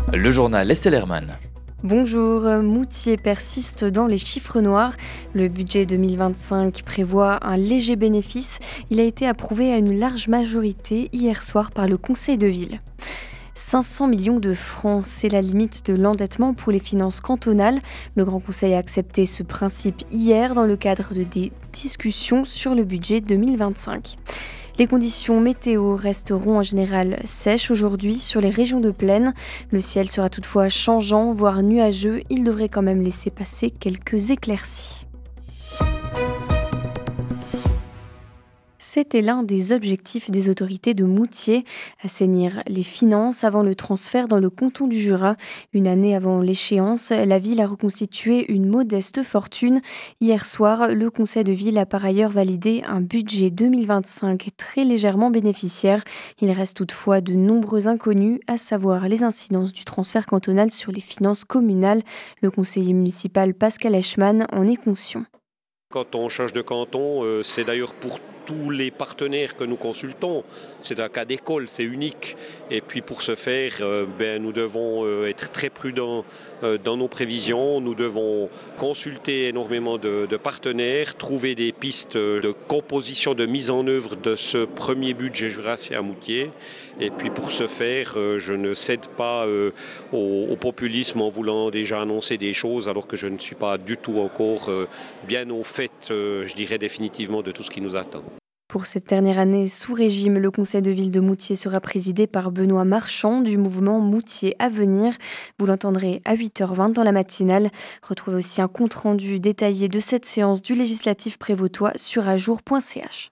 Le journal Estelle Hermann. Bonjour, Moutier persiste dans les chiffres noirs. Le budget 2025 prévoit un léger bénéfice. Il a été approuvé à une large majorité hier soir par le Conseil de ville. 500 millions de francs, c'est la limite de l'endettement pour les finances cantonales. Le Grand Conseil a accepté ce principe hier dans le cadre des discussions sur le budget 2025. Les conditions météo resteront en général sèches aujourd'hui sur les régions de plaine. Le ciel sera toutefois changeant, voire nuageux. Il devrait quand même laisser passer quelques éclaircies. C'était l'un des objectifs des autorités de Moutier, assainir les finances avant le transfert dans le canton du Jura. Une année avant l'échéance, la ville a reconstitué une modeste fortune. Hier soir, le conseil de ville a par ailleurs validé un budget 2025 très légèrement bénéficiaire. Il reste toutefois de nombreux inconnus, à savoir les incidences du transfert cantonal sur les finances communales. Le conseiller municipal Pascal Eichmann en est conscient. Quand on change de canton, c'est d'ailleurs pour tous les partenaires que nous consultons. C'est un cas d'école, c'est unique. Et puis pour ce faire, nous devons être très prudents dans nos prévisions. Nous devons consulter énormément de partenaires, trouver des pistes de composition, de mise en œuvre de ce premier budget jurassien à Moutier. Et puis pour ce faire, je ne cède pas au populisme en voulant déjà annoncer des choses alors que je ne suis pas du tout encore bien au fait, je dirais définitivement, de tout ce qui nous attend. Pour cette dernière année sous régime, le conseil de ville de Moutier sera présidé par Benoît Marchand du mouvement Moutier Avenir. Vous l'entendrez à 8h20 dans la matinale. Retrouvez aussi un compte-rendu détaillé de cette séance du législatif prévôtois sur ajour.ch.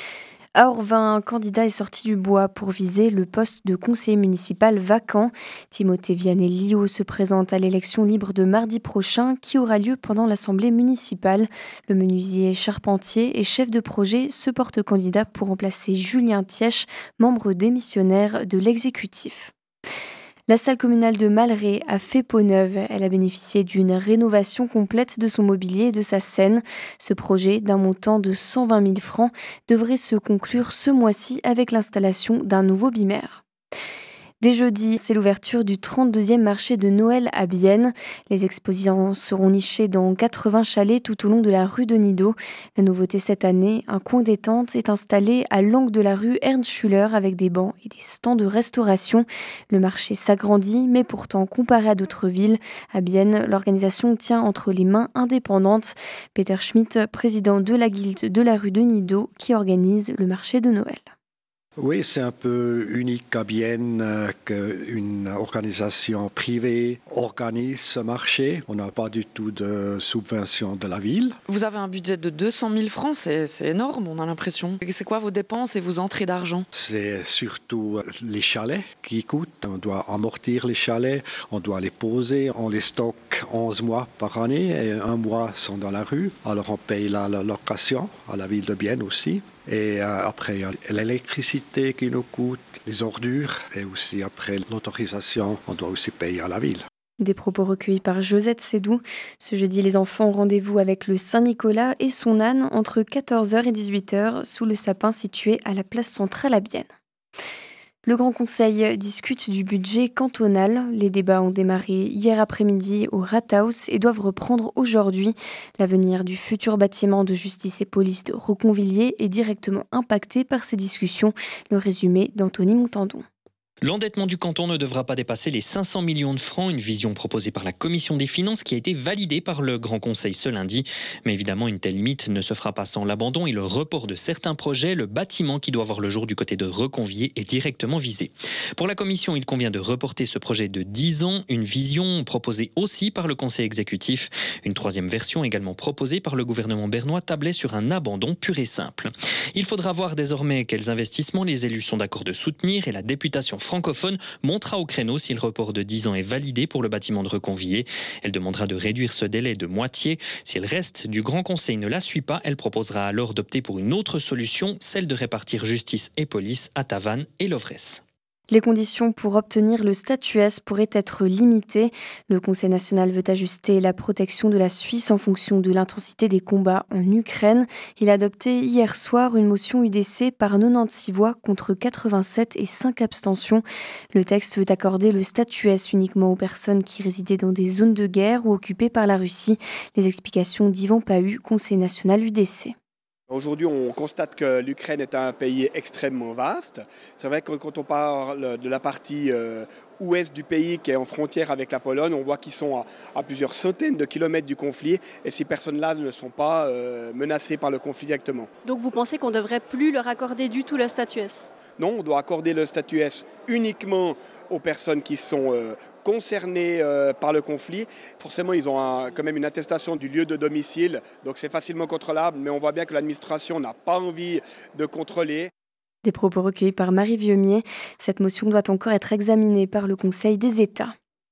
À Orvin, un candidat est sorti du bois pour viser le poste de conseiller municipal vacant. Timothée Vianney-Lio se présente à l'élection libre de mardi prochain qui aura lieu pendant l'Assemblée municipale. Le menuisier charpentier et chef de projet se porte candidat pour remplacer Julien Tièche, membre démissionnaire de l'exécutif. La salle communale de Malray a fait peau neuve. Elle a bénéficié d'une rénovation complète de son mobilier et de sa scène. Ce projet, d'un montant de 120 000 francs, devrait se conclure ce mois-ci avec l'installation d'un nouveau bimère. Dès jeudi, c'est l'ouverture du 32e marché de Noël à Bienne. Les exposants seront nichés dans 80 chalets tout au long de la rue de Nido. La nouveauté cette année, un coin détente est installé à l'angle de la rue Ernst Schuller avec des bancs et des stands de restauration. Le marché s'agrandit, mais pourtant, comparé à d'autres villes, à Bienne, l'organisation tient entre les mains indépendantes. Peter Schmidt, président de la guilde de la rue de Nido, qui organise le marché de Noël. Oui, c'est un peu unique à Bienne qu'une organisation privée organise ce marché. On n'a pas du tout de subvention de la ville. Vous avez un budget de 200 000 francs, c'est énorme, on a l'impression. C'est quoi vos dépenses et vos entrées d'argent ? C'est surtout les chalets qui coûtent. On doit amortir les chalets, on doit les poser, on les stocke 11 mois par année et 1 mois sont dans la rue. Alors on paye la location à la ville de Bienne aussi. Et après, il y a l'électricité qui nous coûte, les ordures, et aussi après l'autorisation, on doit aussi payer à la ville. Des propos recueillis par Josette Sédou. Ce jeudi, les enfants ont rendez-vous avec le Saint-Nicolas et son âne entre 14h et 18h sous le sapin situé à la place centrale à Bienne. Le Grand Conseil discute du budget cantonal. Les débats ont démarré hier après-midi au Rathaus et doivent reprendre aujourd'hui. L'avenir du futur bâtiment de justice et police de Reconvilliers est directement impacté par ces discussions. Le résumé d'Anthony Montandon. L'endettement du canton ne devra pas dépasser les 500 millions de francs, une vision proposée par la Commission des finances qui a été validée par le Grand Conseil ce lundi. Mais évidemment, une telle limite ne se fera pas sans l'abandon et le report de certains projets. Le bâtiment qui doit voir le jour du côté de Reconvilliers est directement visé. Pour la Commission, il convient de reporter ce projet de 10 ans, une vision proposée aussi par le Conseil exécutif. Une troisième version également proposée par le gouvernement bernois tablait sur un abandon pur et simple. Il faudra voir désormais quels investissements les élus sont d'accord de soutenir et la députation francophone montera au créneau si le report de 10 ans est validé pour le bâtiment de Reconvilliers. Elle demandera de réduire ce délai de moitié. Si le reste du Grand Conseil ne la suit pas, elle proposera alors d'opter pour une autre solution, celle de répartir justice et police à Tavannes et Lovresse. Les conditions pour obtenir le statut S pourraient être limitées. Le Conseil national veut ajuster la protection de la Suisse en fonction de l'intensité des combats en Ukraine. Il a adopté hier soir une motion UDC par 96 voix contre 87 et 5 abstentions. Le texte veut accorder le statut S uniquement aux personnes qui résidaient dans des zones de guerre ou occupées par la Russie. Les explications d'Yvan Pahu, Conseil national UDC. Aujourd'hui, on constate que l'Ukraine est un pays extrêmement vaste. C'est vrai que quand on parle de la partie ouest du pays qui est en frontière avec la Pologne, on voit qu'ils sont à plusieurs centaines de kilomètres du conflit et ces personnes-là ne sont pas menacées par le conflit directement. Donc vous pensez qu'on ne devrait plus leur accorder du tout le statut S ? Non, on doit accorder le statut S uniquement aux personnes qui sont concernés par le conflit. Forcément, ils ont quand même une attestation du lieu de domicile, donc c'est facilement contrôlable, mais on voit bien que l'administration n'a pas envie de contrôler. Des propos recueillis par Marie Vieumier. Cette motion doit encore être examinée par le Conseil des États.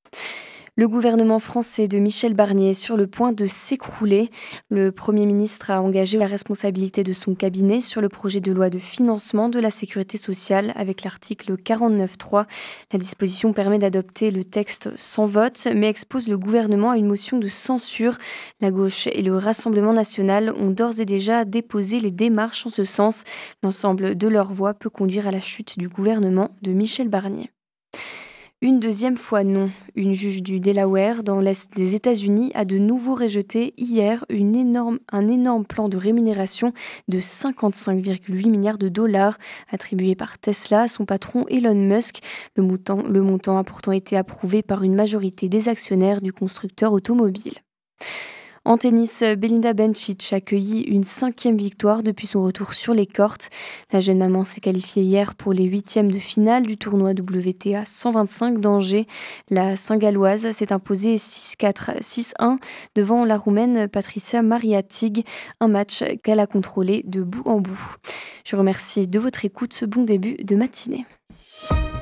Le gouvernement français de Michel Barnier est sur le point de s'écrouler. Le Premier ministre a engagé la responsabilité de son cabinet sur le projet de loi de financement de la sécurité sociale avec l'article 49.3. La disposition permet d'adopter le texte sans vote, mais expose le gouvernement à une motion de censure. La gauche et le Rassemblement national ont d'ores et déjà déposé les démarches en ce sens. L'ensemble de leurs voix peut conduire à la chute du gouvernement de Michel Barnier. Une deuxième fois non. Une juge du Delaware, dans l'est des États-Unis, a de nouveau rejeté hier un énorme plan de rémunération de 55,8 milliards de dollars attribué par Tesla à son patron Elon Musk. Le montant a pourtant été approuvé par une majorité des actionnaires du constructeur automobile. En tennis, Belinda Bencic a accueilli une 5e victoire depuis son retour sur les cortes. La jeune maman s'est qualifiée hier pour les 8e de finale du tournoi WTA 125 d'Angers. La Saint-Galloise s'est imposée 6-4, 6-1 devant la Roumaine Patricia Mariatig, un match qu'elle a contrôlé de bout en bout. Je vous remercie de votre écoute. Bon début de matinée.